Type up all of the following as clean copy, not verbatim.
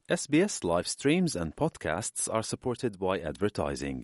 SBS live streams and podcasts are supported by advertising.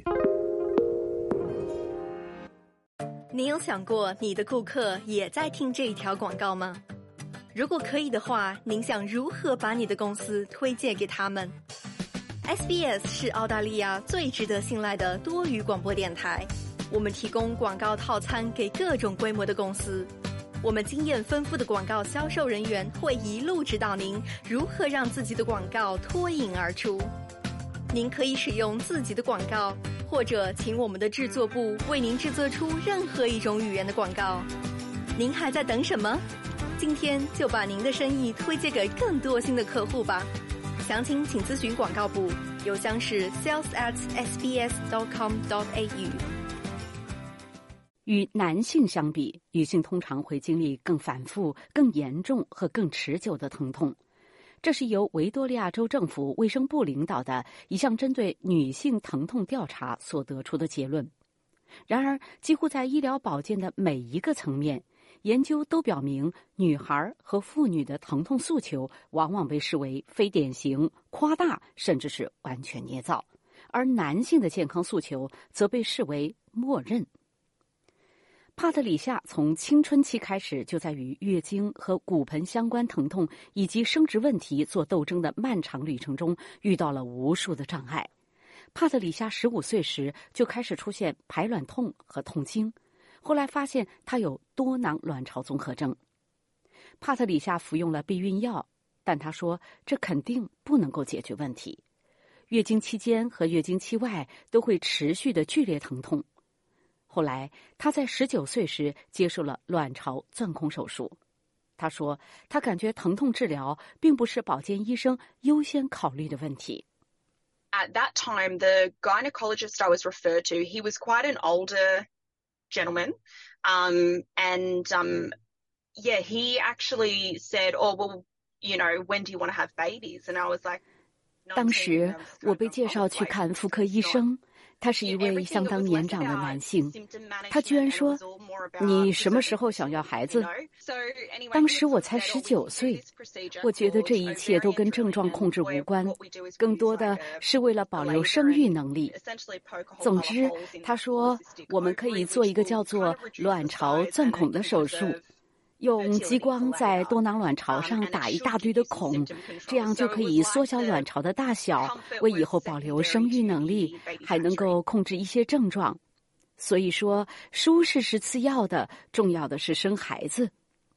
你有想过你的顾客也在听这一条广告吗？如果可以的话，您想如何把你的公司推荐给他们？ SBS 是澳大利亚最值得信赖的多语广播电台，我们提供广告套餐给各种规模的公司。我们经验丰富的广告销售人员会一路指导您如何让自己的广告脱颖而出。您可以使用自己的广告，或者请我们的制作部为您制作出任何一种语言的广告。您还在等什么？今天就把您的生意推荐给更多新的客户吧。详情请咨询广告部，邮箱是 sales@sbs.com.au。 与男性相比，女性通常会经历更反复、更严重和更持久的疼痛。这是由维多利亚州政府卫生部领导的一项针对女性疼痛调查所得出的结论。然而，几乎在医疗保健的每一个层面，研究都表明，女孩和妇女的疼痛诉求往往被视为非典型、夸大，甚至是完全捏造，而男性的健康诉求则被视为默认。帕特里夏从青春期开始就在与月经和骨盆相关疼痛以及生殖问题做斗争的漫长旅程中遇到了无数的障碍。帕特里夏15岁时就开始出现排卵痛和痛经，后来发现她有多囊卵巢综合征。帕特里夏服用了避孕药，但她说这肯定不能够解决问题。月经期间和月经期外都会持续的剧烈疼痛。后来，她在19岁时接受了卵巢钻孔手术。她说，她感觉疼痛治疗并不是保健医生优先考虑的问题。 At that time, the gynecologist I was referred to, he was quite an older gentleman. Yeah, he actually said, oh, well, you know, when do you want to have babies? And I was like, 当时我被介绍去看妇科医生，他是一位相当年长的男性。他居然说，你什么时候想要孩子？当时我才19岁，我觉得这一切都跟症状控制无关，更多的是为了保留生育能力。总之，他说我们可以做一个叫做卵巢钻孔的手术，用激光在多囊卵巢上打一大堆的孔，这样就可以缩小卵巢的大小，为以后保留生育能力，还能够控制一些症状。所以说，舒适是次要的，重要的是生孩子。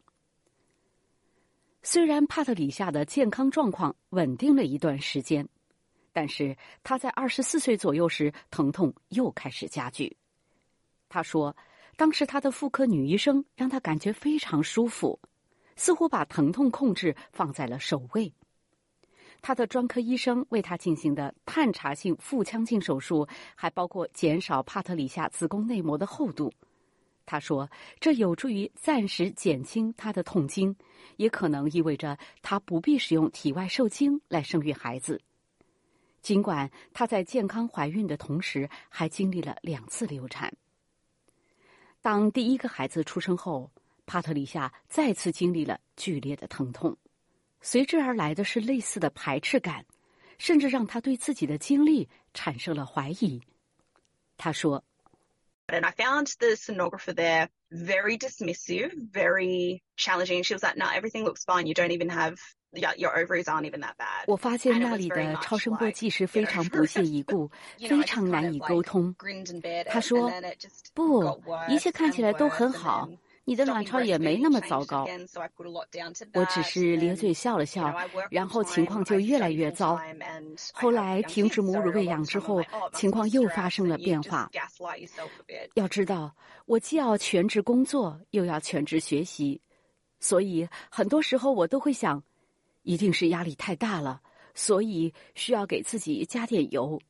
虽然帕特里夏的健康状况稳定了一段时间，但是她在24岁左右时，疼痛又开始加剧。她说，当时她的妇科女医生让她感觉非常舒服，似乎把疼痛控制放在了首位。她的专科医生为她进行的探查性腹腔镜手术还包括减少帕特里夏子宫内膜的厚度。她说，这有助于暂时减轻她的痛经，也可能意味着她不必使用体外受精来生育孩子。尽管她在健康怀孕的同时，还经历了2次流产。当第一个孩子出生后，帕特里夏再次经历了剧烈的疼痛，随之而来的是类似的排斥感，甚至让她对自己的经历产生了怀疑。她说， And I found the sonographer there very dismissive, very challenging. She was like, no, everything looks fine. You don't even have, your ovaries aren't even that bad. 我发现那里的超声波技师非常不屑一顾，非常难以沟通。他说，不，一切看起来都很好，你的卵巢也没那么糟糕。我只是咧嘴笑了笑，然后情况就越来越糟。后来停止母乳喂养之后，情况又发生了变化。要知道，我既要全职工作，又要全职学习，所以很多时候我都会想，一定是压力太大了，所以需要给自己加点油。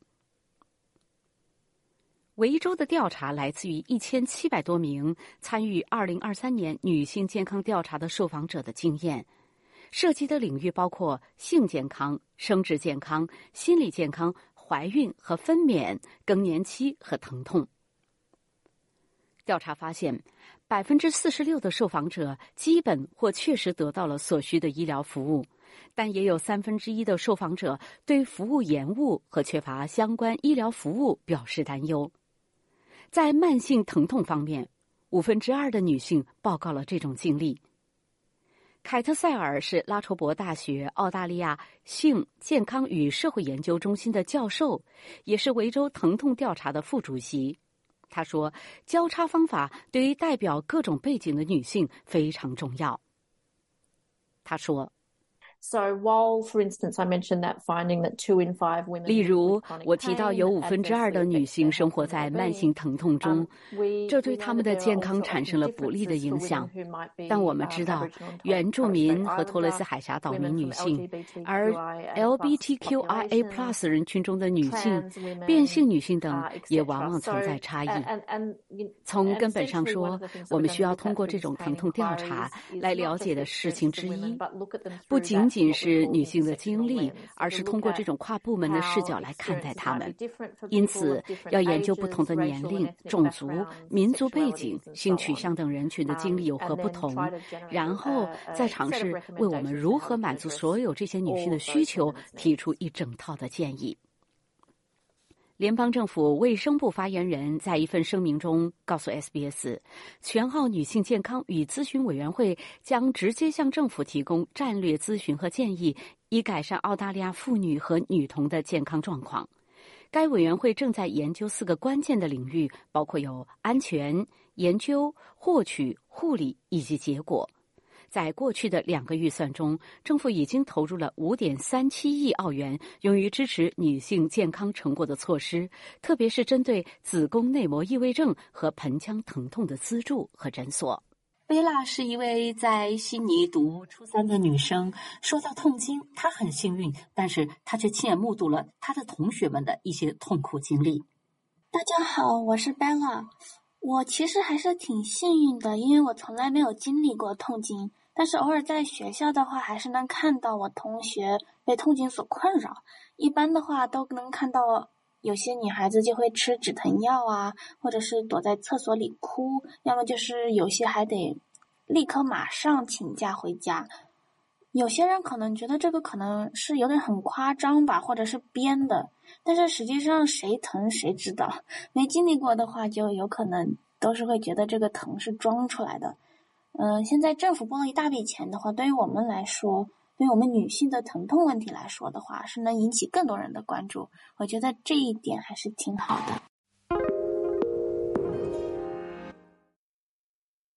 维州的调查来自于1700多名参与2023年女性健康调查的受访者的经验，涉及的领域包括性健康、生殖健康、心理健康、怀孕和分娩、更年期和疼痛。调查发现，46%的受访者基本或确实得到了所需的医疗服务， 但也有1/3的受访者对服务延误和缺乏相关医疗服务表示担忧。在慢性疼痛方面，2/5的女性报告了这种经历。凯特塞尔是拉筹伯大学澳大利亚性健康与社会研究中心的教授，也是维州疼痛调查的副主席。他说，交叉方法对于代表各种背景的女性非常重要。他说 So while, for instance, I mentioned that finding that 2 in 5 women... 例如，我提到有2/5的女性生活在慢性疼痛中，这对她们的健康产生了不利的影响。但我们知道，原住民和托雷斯海峡岛民女性，而 LGBTQIA+ 人群中的女性、变性女性等也往往存在差异。从根本上说，我们需要通过这种疼痛调查来了解的事情之一，不仅仅是女性的经历，而是通过这种跨部门的视角来看待她们。因此，要研究不同的年龄、种族、民族背景、性取向等人群的经历有何不同，然后再尝试为我们如何满足所有这些女性的需求提出一整套的建议。联邦政府卫生部发言人在一份声明中告诉 SBS， 全澳女性健康与咨询委员会将直接向政府提供战略咨询和建议，以改善澳大利亚妇女和女童的健康状况。该委员会正在研究4个关键的领域，包括有安全、研究、获取、护理以及结果。在过去的2个预算中，政府已经投入了5.37亿澳元用于支持女性健康成果的措施，特别是针对子宫内膜异位症和盆腔疼痛的资助和诊所。 贝拉是一位在悉尼读初3的女生，说到痛经，她很幸运，但是她却亲眼目睹了她的同学们的一些痛苦经历。 大家好，我是 Bella。 我其实还是挺幸运的，因为我从来没有经历过痛经，但是偶尔在学校的话还是能看到我同学被痛经所困扰。一般的话都能看到有些女孩子就会吃止疼药啊，或者是躲在厕所里哭，要么就是有些还得立刻马上请假回家。有些人可能觉得这个可能是有点很夸张吧，或者是编的，但是实际上谁疼谁知道，没经历过的话就有可能都是会觉得这个疼是装出来的。现在政府拨了一大笔钱的话，对于我们来说，对于我们女性的疼痛问题来说的话，是能引起更多人的关注，我觉得这一点还是挺好的。